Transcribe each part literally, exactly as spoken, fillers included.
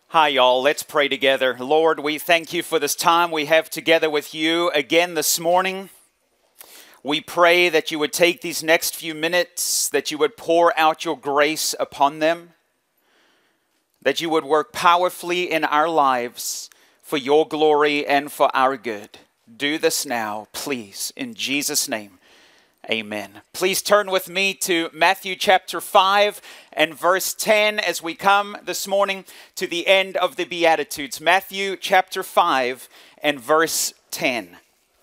Hi, y'all. Let's pray together. Lord, we thank you for this time we have together with you again this morning. We pray that you would take these next few minutes, that you would pour out your grace upon them, that you would work powerfully in our lives for your glory and for our good. Do this now, please, in Jesus' name. Amen. Please turn with me to Matthew chapter five and verse ten as we come this morning to the end of the Beatitudes. Matthew chapter five and verse ten.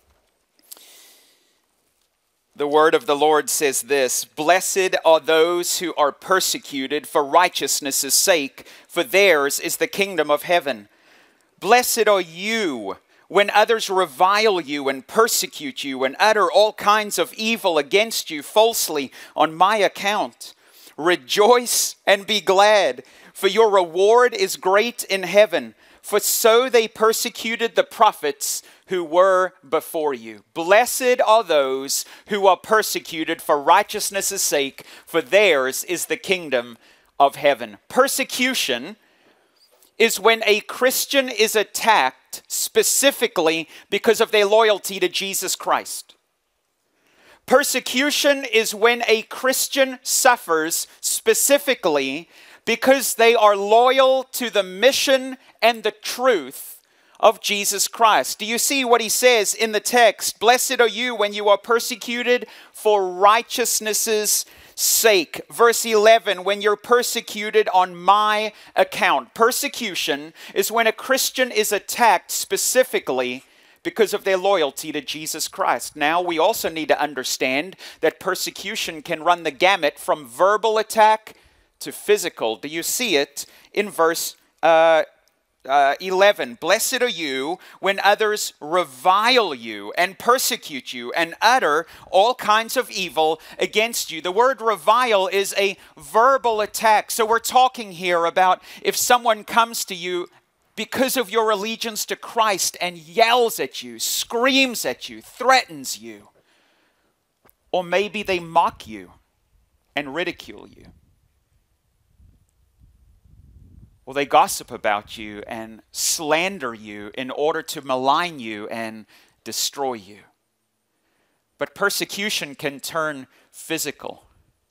The word of the Lord says this: "Blessed are those who are persecuted for righteousness' sake, for theirs is the kingdom of heaven. Blessed are you when others revile you and persecute you and utter all kinds of evil against you falsely on my account. Rejoice and be glad, for your reward is great in heaven. For so they persecuted the prophets who were before you. Blessed are those who are persecuted for righteousness' sake, for theirs is the kingdom of heaven." Persecution is when a Christian is attacked specifically because of their loyalty to Jesus Christ. Persecution is when a Christian suffers specifically because they are loyal to the mission and the truth of Jesus Christ. Do you see what he says in the text? Blessed are you when you are persecuted for righteousness' sake. Verse eleven, when you're persecuted on my account. Persecution is when a Christian is attacked specifically because of their loyalty to Jesus Christ. Now, we also need to understand that persecution can run the gamut from verbal attack to physical. Do you see it in verse uh, Uh, eleven? Blessed are you when others revile you and persecute you and utter all kinds of evil against you. The word revile is a verbal attack. So we're talking here about if someone comes to you because of your allegiance to Christ and yells at you, screams at you, threatens you, or maybe they mock you and ridicule you. Well, they gossip about you and slander you in order to malign you and destroy you. But persecution can turn physical.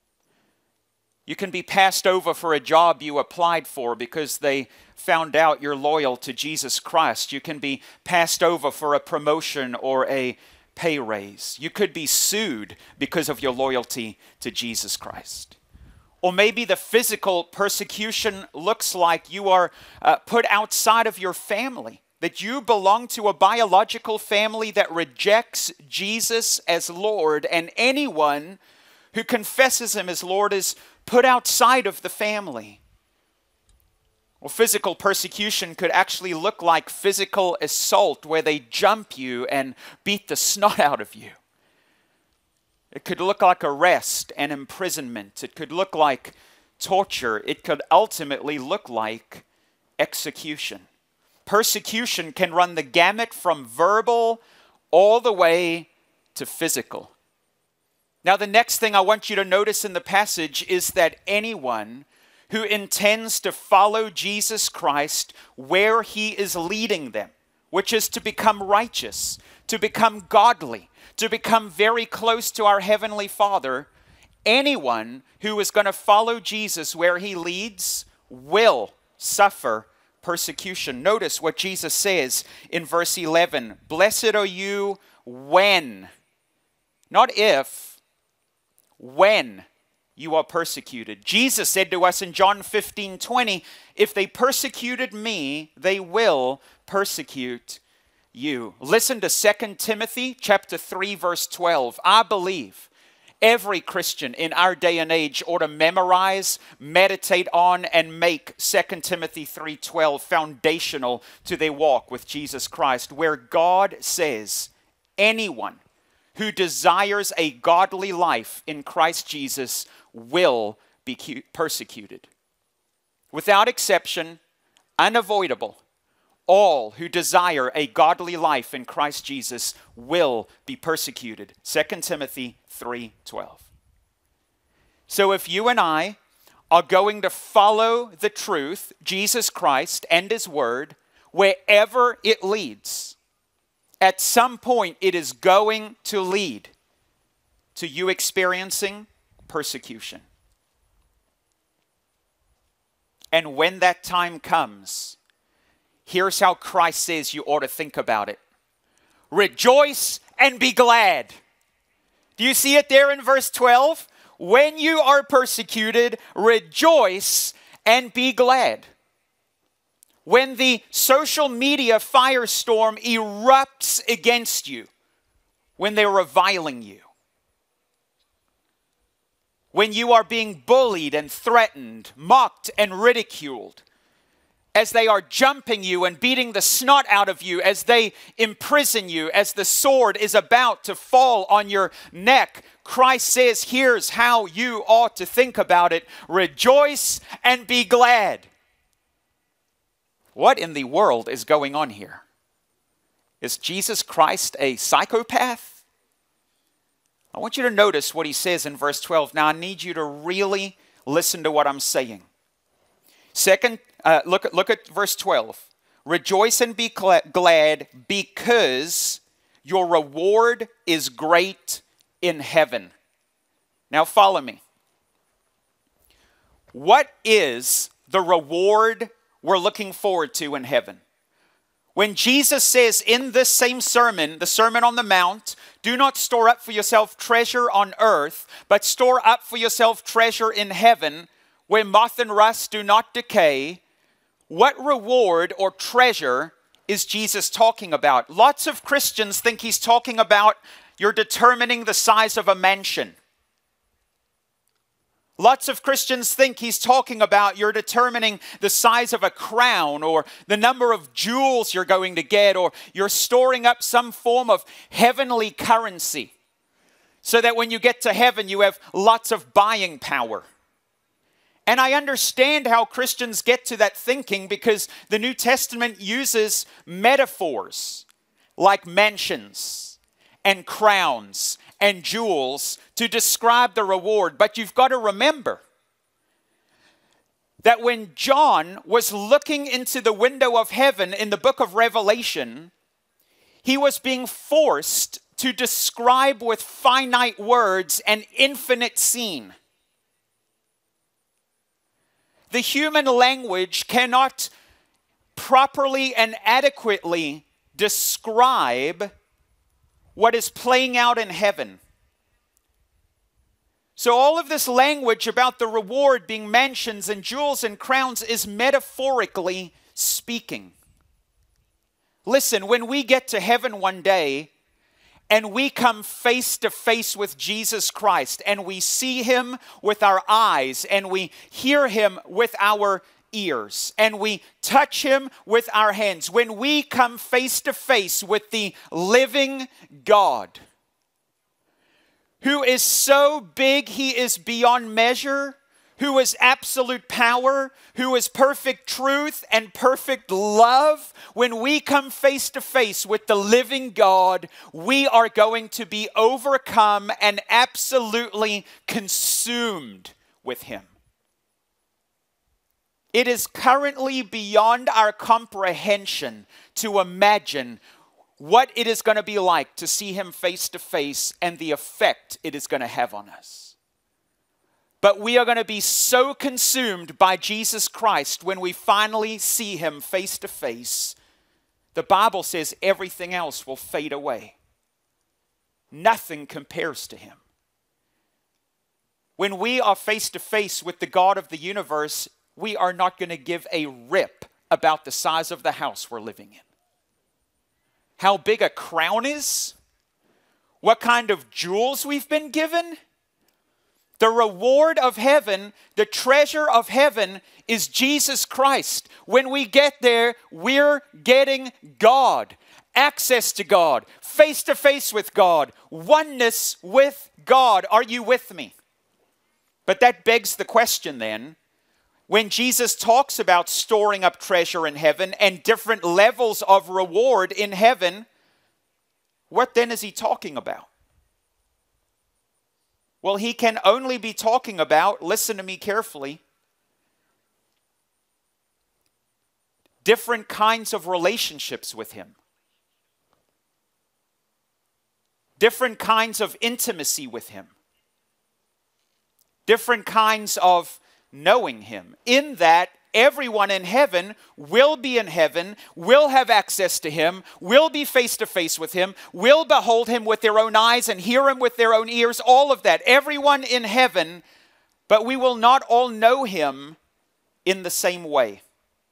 You can be passed over for a job you applied for because they found out you're loyal to Jesus Christ. You can be passed over for a promotion or a pay raise. You could be sued because of your loyalty to Jesus Christ. Or maybe the physical persecution looks like you are uh, put outside of your family, that you belong to a biological family that rejects Jesus as Lord, and anyone who confesses him as Lord is put outside of the family. Well, physical persecution could actually look like physical assault, where they jump you and beat the snot out of you. It could look like arrest and imprisonment. It could look like torture. It could ultimately look like execution. Persecution can run the gamut from verbal all the way to physical. Now, the next thing I want you to notice in the passage is that anyone who intends to follow Jesus Christ where he is leading them, which is to become righteous, to become godly, to become very close to our Heavenly Father, anyone who is going to follow Jesus where he leads will suffer persecution. Notice what Jesus says in verse eleven. Blessed are you when, not if, when you are persecuted. Jesus said to us in John fifteen twenty, if they persecuted me, they will persecute you. Listen to Second Timothy chapter three, verse twelve. I believe every Christian in our day and age ought to memorize, meditate on, and make Second Timothy three twelve foundational to their walk with Jesus Christ, where God says, anyone who desires a godly life in Christ Jesus will be persecuted. Without exception, unavoidable. All who desire a godly life in Christ Jesus will be persecuted. Second Timothy three twelve. So if you and I are going to follow the truth, Jesus Christ and His Word, wherever it leads. At some point, it is going to lead to you experiencing persecution. And when that time comes, here's how Christ says you ought to think about it. Rejoice and be glad. Do you see it there in verse twelve? When you are persecuted, rejoice and be glad. When the social media firestorm erupts against you, when they're reviling you, when you are being bullied and threatened, mocked and ridiculed, as they are jumping you and beating the snot out of you, as they imprison you, as the sword is about to fall on your neck, Christ says, here's how you ought to think about it. Rejoice and be glad. What in the world is going on here? Is Jesus Christ a psychopath? I want you to notice what he says in verse twelve. Now I need you to really listen to what I'm saying. Second, uh, look at look at verse twelve. Rejoice and be glad because your reward is great in heaven. Now follow me. What is the reward we're looking forward to in heaven? When Jesus says in this same sermon, the Sermon on the Mount, do not store up for yourself treasure on earth, but store up for yourself treasure in heaven, where moth and rust do not decay. What reward or treasure is Jesus talking about? Lots of Christians think he's talking about you're determining the size of a mansion. Lots of Christians think he's talking about you're determining the size of a crown or the number of jewels you're going to get, or you're storing up some form of heavenly currency so that when you get to heaven you have lots of buying power. And I understand how Christians get to that thinking because the New Testament uses metaphors like mansions and crowns and jewels to describe the reward. But you've got to remember that when John was looking into the window of heaven in the book of Revelation, he was being forced to describe with finite words an infinite scene. The human language cannot properly and adequately describe what is playing out in heaven. So all of this language about the reward being mansions and jewels and crowns is metaphorically speaking. Listen, when we get to heaven one day and we come face to face with Jesus Christ and we see him with our eyes and we hear him with our ears and we touch him with our hands, when we come face to face with the living God, who is so big he is beyond measure, who is absolute power, who is perfect truth and perfect love, when we come face to face with the living God, we are going to be overcome and absolutely consumed with him. It is currently beyond our comprehension to imagine what it is going to be like to see him face to face and the effect it is going to have on us. But we are going to be so consumed by Jesus Christ when we finally see him face to face. The Bible says everything else will fade away. Nothing compares to him. When we are face to face with the God of the universe, we are not going to give a rip about the size of the house we're living in. How big a crown is? What kind of jewels we've been given? The reward of heaven, the treasure of heaven is Jesus Christ. When we get there, we're getting God, access to God, face to face with God, oneness with God. Are you with me? But that begs the question then, when Jesus talks about storing up treasure in heaven and different levels of reward in heaven, what then is he talking about? Well, he can only be talking about, listen to me carefully, different kinds of relationships with him, different kinds of intimacy with him, different kinds of knowing him, in that everyone in heaven will be in heaven, will have access to him, will be face to face with him, will behold him with their own eyes and hear him with their own ears, all of that. Everyone in heaven, but we will not all know him in the same way.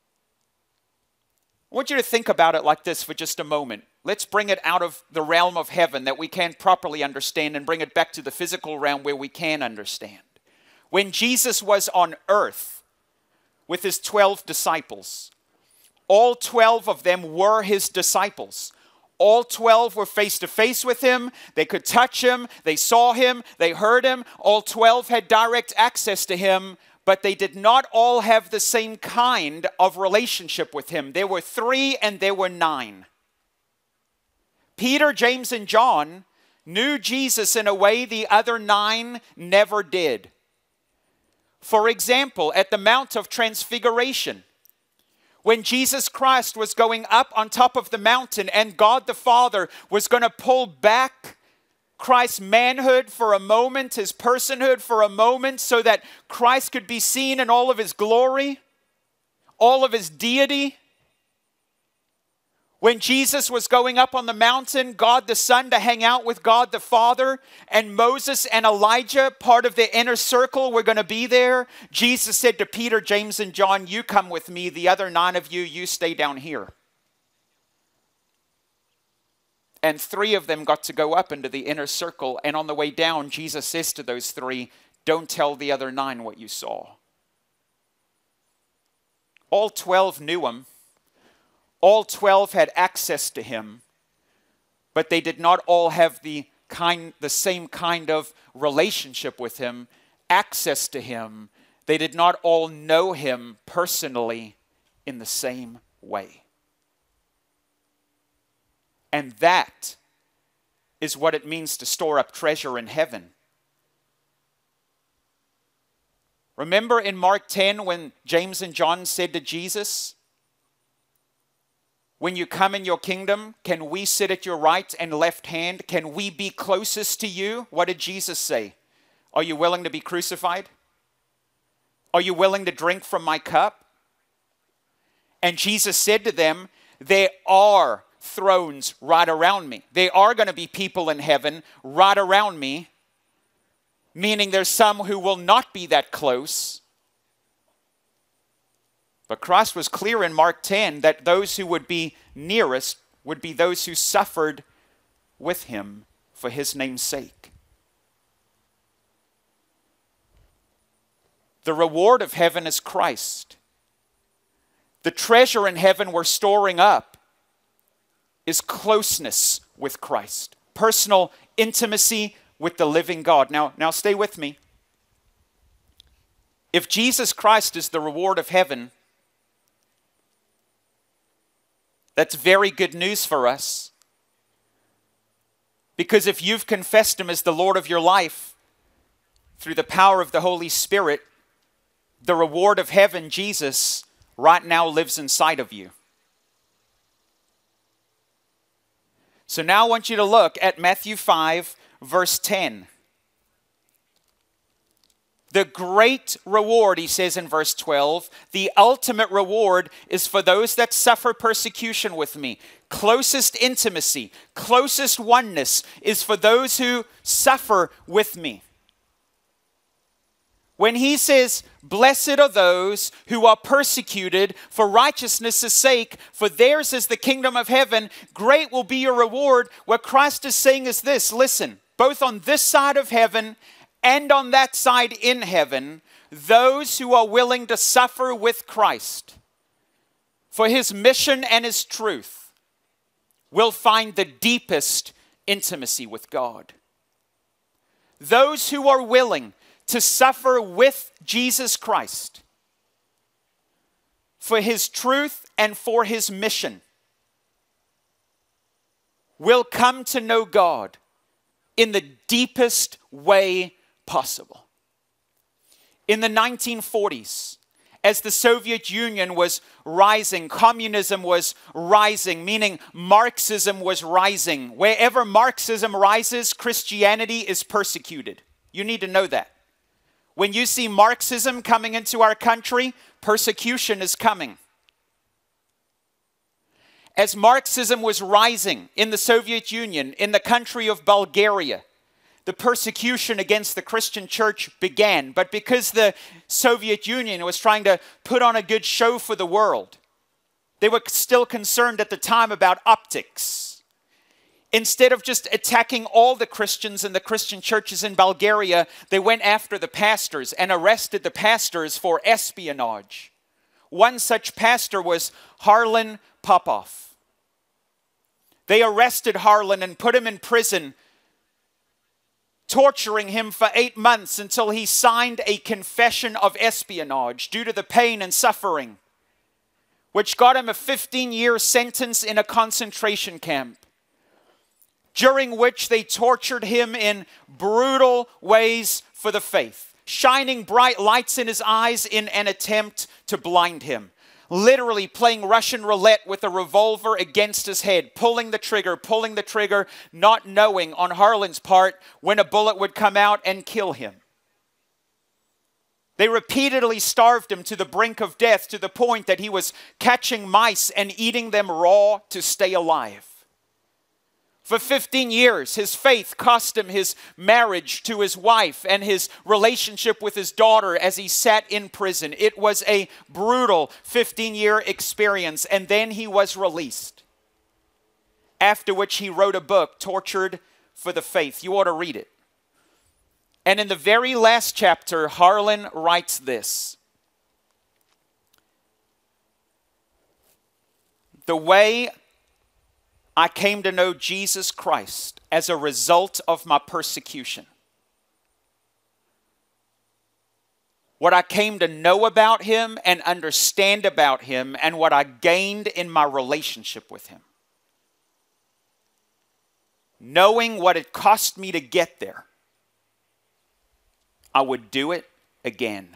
I want you to think about it like this for just a moment. Let's bring it out of the realm of heaven that we can't properly understand and bring it back to the physical realm where we can understand. When Jesus was on earth with his twelve disciples, all twelve of them were his disciples. All twelve were face to face with him. They could touch him. They saw him. They heard him. All twelve had direct access to him, but they did not all have the same kind of relationship with him. There were three and there were nine. Peter, James, and John knew Jesus in a way the other nine never did. For example, at the Mount of Transfiguration, when Jesus Christ was going up on top of the mountain and God the Father was going to pull back Christ's manhood for a moment, his personhood for a moment, so that Christ could be seen in all of his glory, all of his deity. When Jesus was going up on the mountain, God the Son, to hang out with God the Father, and Moses and Elijah, part of the inner circle, were going to be there, Jesus said to Peter, James, and John, you come with me. The other nine of you, you stay down here. And three of them got to go up into the inner circle. And on the way down, Jesus says to those three, don't tell the other nine what you saw. All twelve knew him. All twelve had access to him, but they did not all have the kind, the same kind of relationship with him, access to him. They did not all know him personally in the same way. And that is what it means to store up treasure in heaven. Remember in Mark ten when James and John said to Jesus, when you come in your kingdom, can we sit at your right and left hand? Can we be closest to you? What did Jesus say? Are you willing to be crucified? Are you willing to drink from my cup? And Jesus said to them, there are thrones right around me. There are going to be people in heaven right around me, meaning there's some who will not be that close. But Christ was clear in Mark ten that those who would be nearest would be those who suffered with him for his name's sake. The reward of heaven is Christ. The treasure in heaven we're storing up is closeness with Christ. Personal intimacy with the living God. Now, now stay with me. If Jesus Christ is the reward of heaven, that's very good news for us. Because if you've confessed him as the Lord of your life through the power of the Holy Spirit, the reward of heaven, Jesus, right now lives inside of you. So now I want you to look at Matthew five, verse ten. The great reward, he says in verse twelve, the ultimate reward is for those that suffer persecution with me. Closest intimacy, closest oneness is for those who suffer with me. When he says, blessed are those who are persecuted for righteousness' sake, for theirs is the kingdom of heaven, great will be your reward. What Christ is saying is this, listen, both on this side of heaven and on that side in heaven, those who are willing to suffer with Christ for his mission and his truth will find the deepest intimacy with God. Those who are willing to suffer with Jesus Christ for his truth and for his mission will come to know God in the deepest way possible. In the nineteen forties, As the Soviet Union was rising, communism was rising, meaning Marxism was rising. Wherever Marxism rises, Christianity is persecuted. You need to know that. When you see Marxism coming into our country, persecution is coming. As Marxism was rising in the Soviet Union, in the country of Bulgaria, the persecution against the Christian church began. But because the Soviet Union was trying to put on a good show for the world, they were still concerned at the time about optics. Instead of just attacking all the Christians and the Christian churches in Bulgaria, they went after the pastors and arrested the pastors for espionage. One such pastor was Harlan Popov. They arrested Harlan and put him in prison, torturing him for eight months until he signed a confession of espionage due to the pain and suffering, which got him a fifteen-year sentence in a concentration camp, during which they tortured him in brutal ways for the faith, shining bright lights in his eyes in an attempt to blind him. Literally playing Russian roulette with a revolver against his head, pulling the trigger, pulling the trigger, not knowing on Harlan's part when a bullet would come out and kill him. They repeatedly starved him to the brink of death, to the point that he was catching mice and eating them raw to stay alive. For fifteen years, his faith cost him his marriage to his wife and his relationship with his daughter as he sat in prison. It was a brutal fifteen-year experience, and then he was released. After which he wrote a book, Tortured for the Faith. You ought to read it. And in the very last chapter, Harlan writes this: the way I came to know Jesus Christ as a result of my persecution, what I came to know about him and understand about him, and what I gained in my relationship with him. Knowing what it cost me to get there, I would do it again.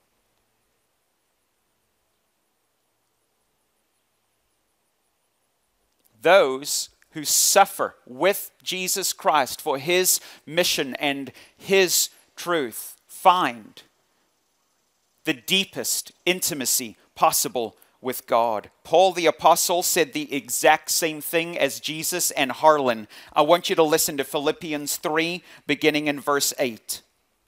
Those who suffer with Jesus Christ for his mission and his truth find the deepest intimacy possible with God. Paul the Apostle said the exact same thing as Jesus and Harlan. I want you to listen to Philippians three, beginning in verse eight.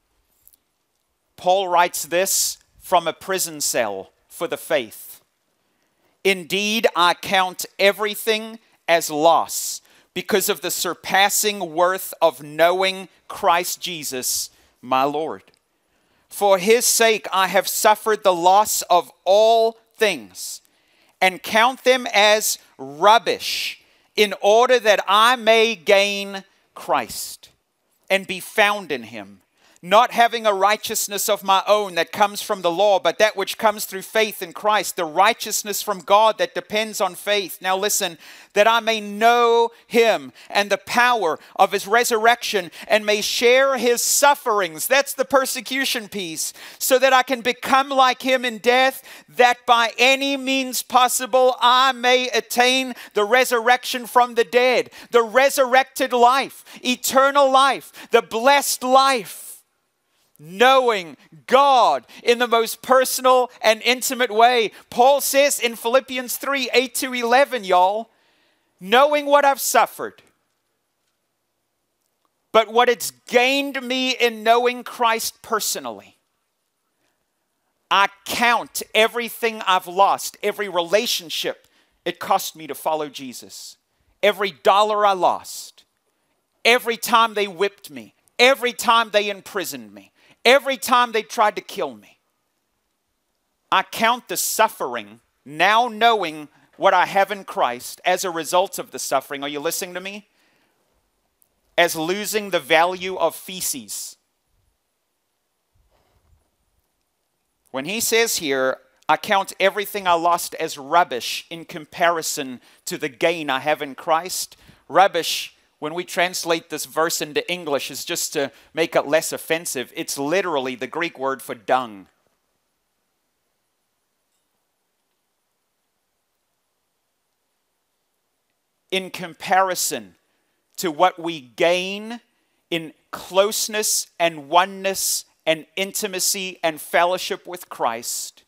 Paul writes this from a prison cell for the faith. Indeed, I count everything as loss because of the surpassing worth of knowing Christ Jesus, my Lord. For his sake, I have suffered the loss of all things and count them as rubbish in order that I may gain Christ and be found in him, not having a righteousness of my own that comes from the law, but that which comes through faith in Christ, the righteousness from God that depends on faith. Now listen, that I may know him and the power of his resurrection and may share his sufferings. That's the persecution piece. So that I can become like him in death, that by any means possible I may attain the resurrection from the dead, the resurrected life, eternal life, the blessed life. Knowing God in the most personal and intimate way. Paul says in Philippians three, eight to eleven, y'all, knowing what I've suffered, but what it's gained me in knowing Christ personally. I count everything I've lost, every relationship it cost me to follow Jesus, every dollar I lost, every time they whipped me, every time they imprisoned me, every time they tried to kill me. I count the suffering, now knowing what I have in Christ as a result of the suffering. Are you listening to me? As losing the value of feces. When he says here, I count everything I lost as rubbish in comparison to the gain I have in Christ. Rubbish, when we translate this verse into English, is just to make it less offensive. It's literally the Greek word for dung. in comparison to what we gain in closeness and oneness and intimacy and fellowship with Christ.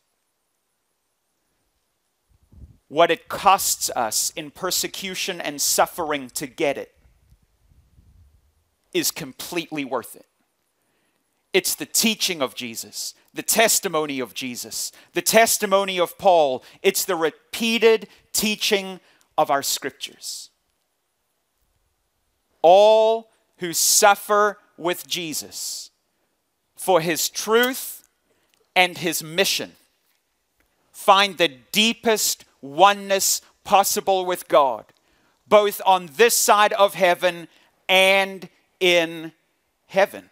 What it costs us in persecution and suffering to get it is completely worth it. It's the teaching of Jesus, the testimony of Jesus, the testimony of Paul. It's the repeated teaching of our scriptures. All who suffer with Jesus for his truth and his mission find the deepest oneness possible with God, both on this side of heaven and in heaven.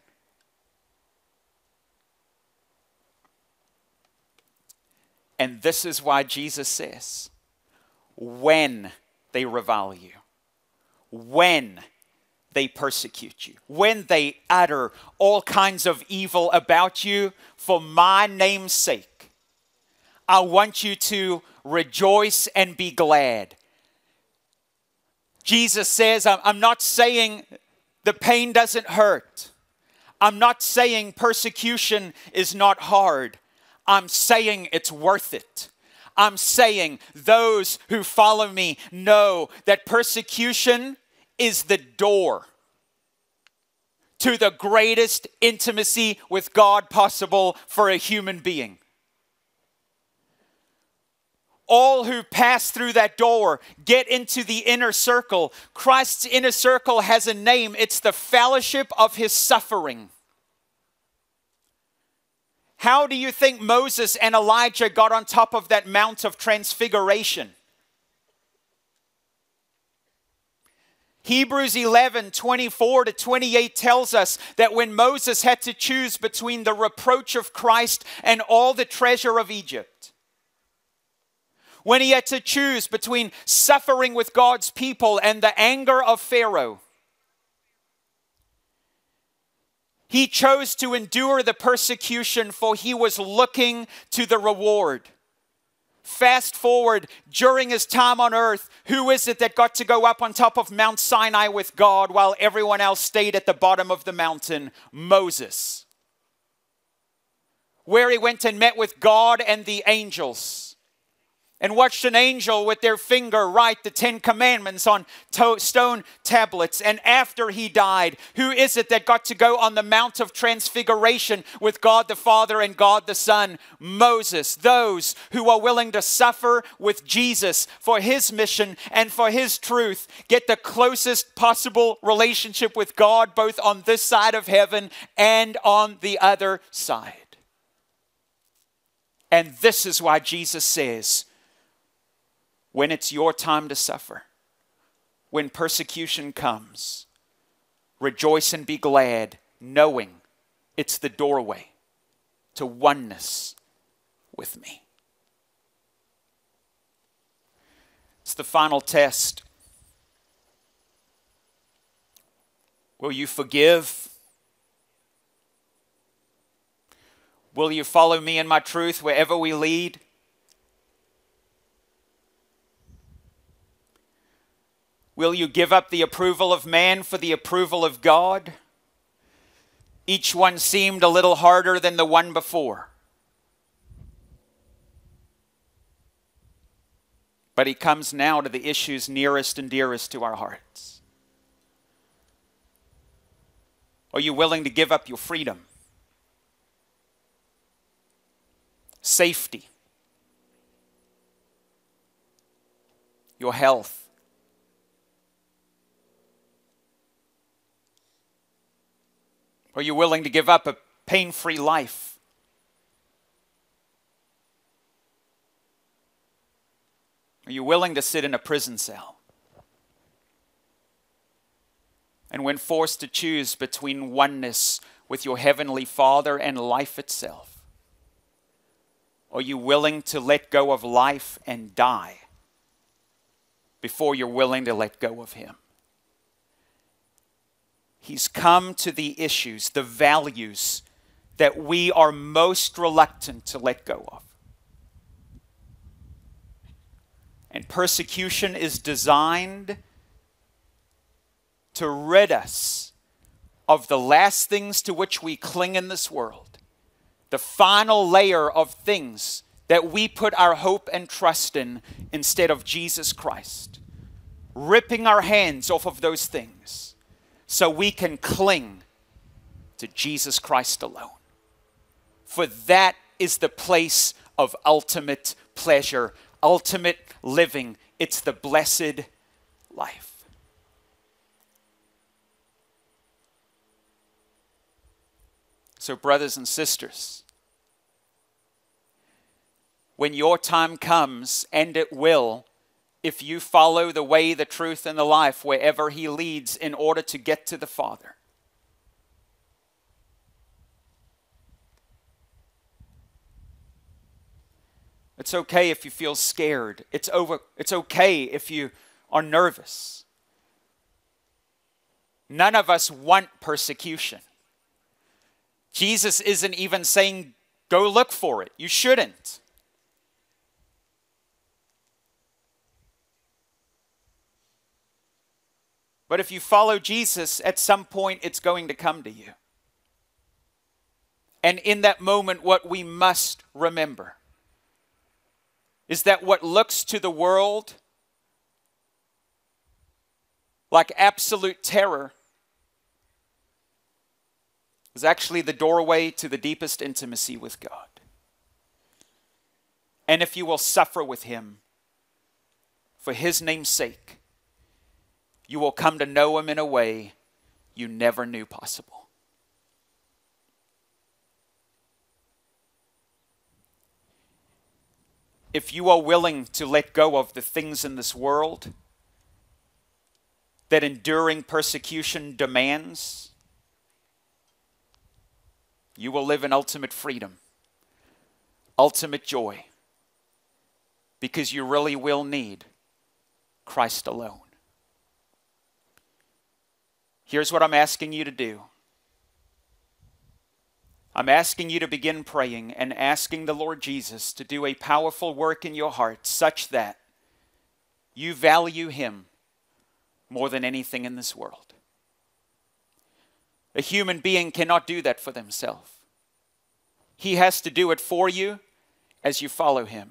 And this is why Jesus says, when they revile you, when they persecute you, when they utter all kinds of evil about you for my name's sake, I want you to rejoice and be glad. Jesus says, I'm not saying the pain doesn't hurt. I'm not saying persecution is not hard. I'm saying it's worth it. I'm saying those who follow me know that persecution is the door to the greatest intimacy with God possible for a human being. All who pass through that door get into the inner circle. Christ's inner circle has a name. It's the fellowship of his suffering. How do you think Moses and Elijah got on top of that Mount of Transfiguration? Hebrews eleven, twenty-four to twenty-eight tells us that when Moses had to choose between the reproach of Christ and all the treasure of Egypt, when he had to choose between suffering with God's people and the anger of Pharaoh, he chose to endure the persecution, for he was looking to the reward. Fast forward, during his time on earth, who is it that got to go up on top of Mount Sinai with God while everyone else stayed at the bottom of the mountain? Moses. Where he went and met with God and the angels, and watched an angel with their finger write the Ten Commandments on to- stone tablets. And after he died, who is it that got to go on the Mount of Transfiguration with God the Father and God the Son? Moses. Those who are willing to suffer with Jesus for his mission and for his truth get the closest possible relationship with God, both on this side of heaven and on the other side. And this is why Jesus says, when it's your time to suffer, when persecution comes, rejoice and be glad, knowing it's the doorway to oneness with me. It's the final test. Will you forgive? Will you follow me in my truth wherever we lead? Will you give up the approval of man for the approval of God? Each one seemed a little harder than the one before. But he comes now to the issues nearest and dearest to our hearts. Are you willing to give up your freedom, safety, your health? Are you willing to give up a pain-free life? Are you willing to sit in a prison cell? And when forced to choose between oneness with your heavenly Father and life itself, are you willing to let go of life and die before you're willing to let go of him? He's come to the issues, the values that we are most reluctant to let go of. And persecution is designed to rid us of the last things to which we cling in this world, the final layer of things that we put our hope and trust in instead of Jesus Christ. Ripping our hands off of those things so we can cling to Jesus Christ alone. For that is the place of ultimate pleasure, ultimate living. It's the blessed life. So, brothers and sisters, when your time comes, and it will, if you follow the way, the truth, and the life wherever He leads in order to get to the Father, it's okay if you feel scared. It's over. It's okay if you are nervous. None of us want persecution. Jesus isn't even saying, go look for it. You shouldn't. But if you follow Jesus, at some point it's going to come to you. And in that moment, what we must remember is that what looks to the world like absolute terror is actually the doorway to the deepest intimacy with God. And if you will suffer with Him for His name's sake, you will come to know Him in a way you never knew possible. If you are willing to let go of the things in this world that enduring persecution demands, you will live in ultimate freedom, ultimate joy, because you really will need Christ alone. Here's what I'm asking you to do. I'm asking you to begin praying and asking the Lord Jesus to do a powerful work in your heart such that you value Him more than anything in this world. A human being cannot do that for themselves. He has to do it for you as you follow Him.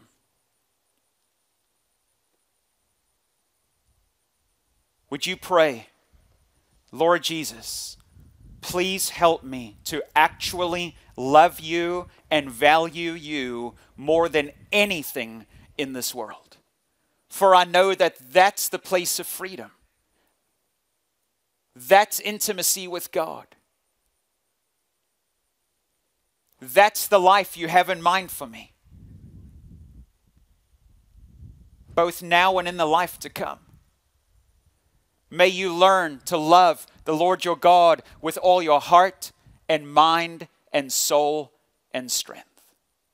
Would you pray, Lord Jesus, please help me to actually love You and value You more than anything in this world. For I know that that's the place of freedom. That's intimacy with God. That's the life You have in mind for me, both now and in the life to come. May you learn to love the Lord your God with all your heart and mind and soul and strength.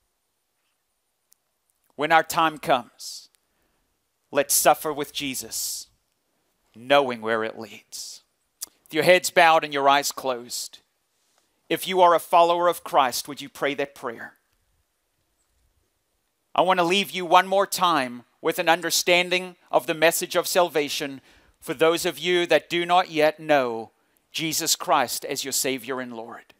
When our time comes, let's suffer with Jesus, knowing where it leads. With your heads bowed and your eyes closed, if you are a follower of Christ, would you pray that prayer? I want to leave you one more time with an understanding of the message of salvation for those of you that do not yet know Jesus Christ as your Savior and Lord.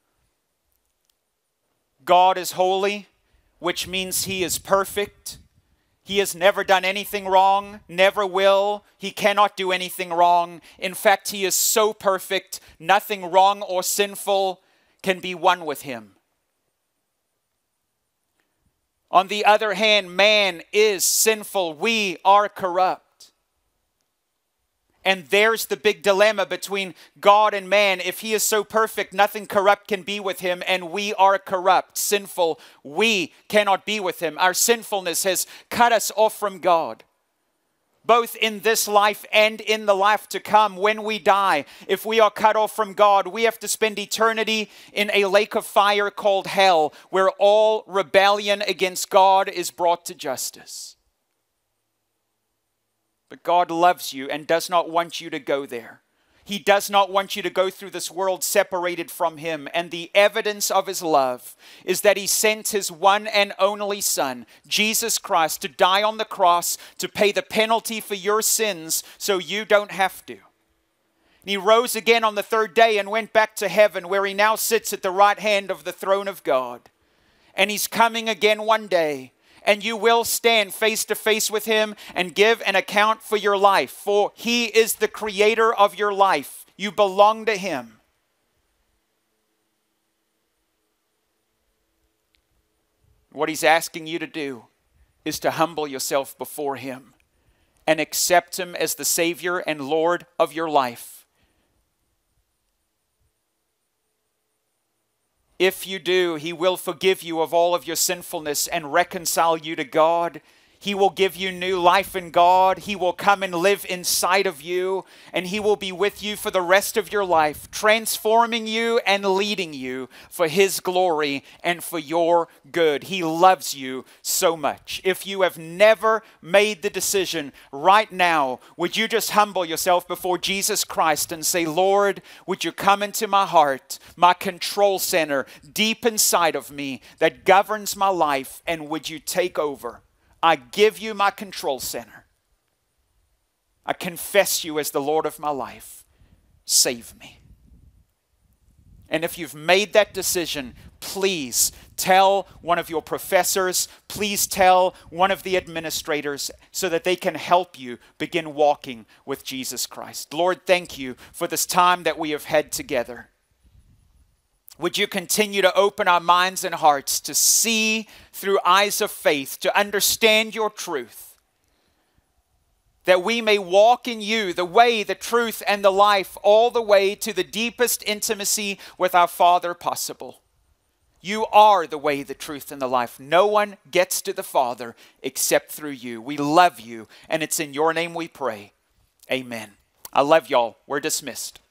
God is holy, which means He is perfect. He has never done anything wrong, never will. He cannot do anything wrong. In fact, He is so perfect, nothing wrong or sinful can be one with Him. On the other hand, man is sinful. We are corrupt. And there's the big dilemma between God and man. If He is so perfect, nothing corrupt can be with Him, and we are corrupt, sinful. We cannot be with Him. Our sinfulness has cut us off from God, both in this life and in the life to come. When we die, if we are cut off from God, we have to spend eternity in a lake of fire called hell, where all rebellion against God is brought to justice. But God loves you and does not want you to go there. He does not want you to go through this world separated from Him. And the evidence of His love is that He sent His one and only Son, Jesus Christ, to die on the cross to pay the penalty for your sins so you don't have to. And he rose again on the third day and went back to heaven, where he now sits at the right hand of the throne of God. And he's coming again one day. And you will stand face to face with him and give an account for your life. For he is the creator of your life. You belong to him. What he's asking you to do is to humble yourself before him and accept him as the Savior and Lord of your life. If you do, he will forgive you of all of your sinfulness and reconcile you to God. He will give you new life in God. He will come and live inside of you, and he will be with you for the rest of your life, transforming you and leading you for his glory and for your good. He loves you so much. If you have never made the decision right now, would you just humble yourself before Jesus Christ and say, Lord, would you come into my heart, my control center deep inside of me that governs my life, and would you take over? I give you my control center. I confess you as the Lord of my life. Save me. And if you've made that decision, please tell one of your professors, please tell one of the administrators so that they can help you begin walking with Jesus Christ. Lord, thank you for this time that we have had together. Would you continue to open our minds and hearts to see through eyes of faith, to understand your truth, that we may walk in you, the way, the truth, and the life, all the way to the deepest intimacy with our Father possible. You are the way, the truth, and the life. No one gets to the Father except through you. We love you, and it's in your name we pray. Amen. I love y'all. We're dismissed.